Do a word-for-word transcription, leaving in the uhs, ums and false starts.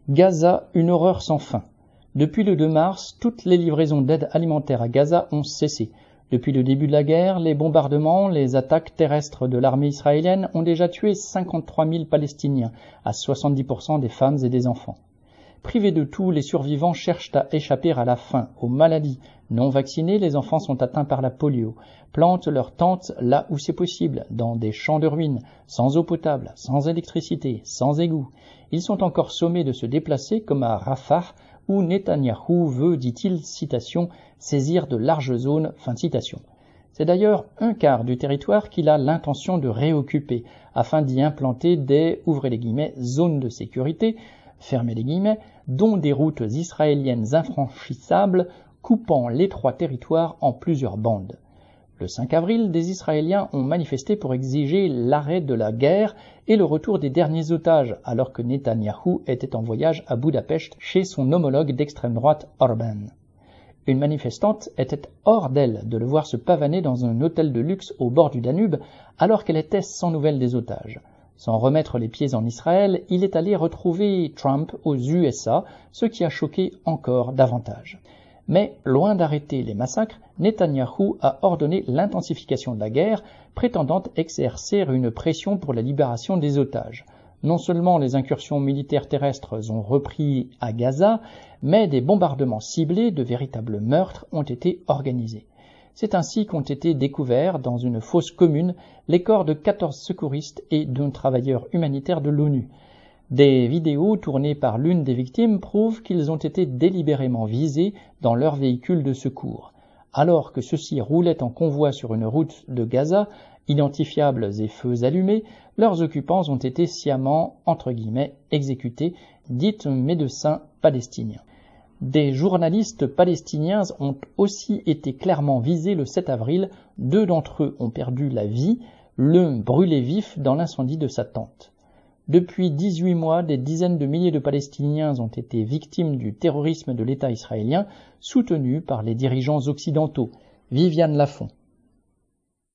Gaza, une horreur sans fin. Depuis le deux mars, toutes les livraisons d'aide alimentaire à Gaza ont cessé. Depuis le début de la guerre, les bombardements, les attaques terrestres de l'armée israélienne ont déjà tué cinquante-trois mille Palestiniens, à soixante-dix pour cent des femmes et des enfants. Privés de tout, les survivants cherchent à échapper à la faim, aux maladies. Non vaccinés, les enfants sont atteints par la polio, plantent leurs tentes là où c'est possible, dans des champs de ruines, sans eau potable, sans électricité, sans égouts. Ils sont encore sommés de se déplacer comme à Rafah, où Netanyahou veut, dit-il, citation, saisir de larges zones, fin de citation. C'est d'ailleurs un quart du territoire qu'il a l'intention de réoccuper, afin d'y implanter des, ouvrez les guillemets, zones de sécurité, fermez les guillemets, dont des routes israéliennes infranchissables, coupant l'étroit territoire en plusieurs bandes. Le cinq avril, des Israéliens ont manifesté pour exiger l'arrêt de la guerre et le retour des derniers otages, alors que Netanyahou était en voyage à Budapest chez son homologue d'extrême droite Orban. Une manifestante était hors d'elle de le voir se pavaner dans un hôtel de luxe au bord du Danube, alors qu'elle était sans nouvelles des otages. Sans remettre les pieds en Israël, il est allé retrouver Trump aux U S A, ce qui a choqué encore davantage. Mais, loin d'arrêter les massacres, Netanyahou a ordonné l'intensification de la guerre, prétendant exercer une pression pour la libération des otages. Non seulement les incursions militaires terrestres ont repris à Gaza, mais des bombardements ciblés, de véritables meurtres, ont été organisés. C'est ainsi qu'ont été découverts, dans une fosse commune, les corps de quatorze secouristes et d'un travailleur humanitaire de l'ONU. Des vidéos tournées par l'une des victimes prouvent qu'ils ont été délibérément visés dans leur véhicule de secours. Alors que ceux-ci roulaient en convoi sur une route de Gaza, identifiables et feux allumés, leurs occupants ont été sciemment, entre guillemets, exécutés, dit un médecin palestinien. Des journalistes palestiniens ont aussi été clairement visés le sept avril, deux d'entre eux ont perdu la vie, l'un brûlé vif dans l'incendie de sa tente. Depuis dix-huit mois, des dizaines de milliers de Palestiniens ont été victimes du terrorisme de l'État israélien, soutenu par les dirigeants occidentaux. Viviane Lafont.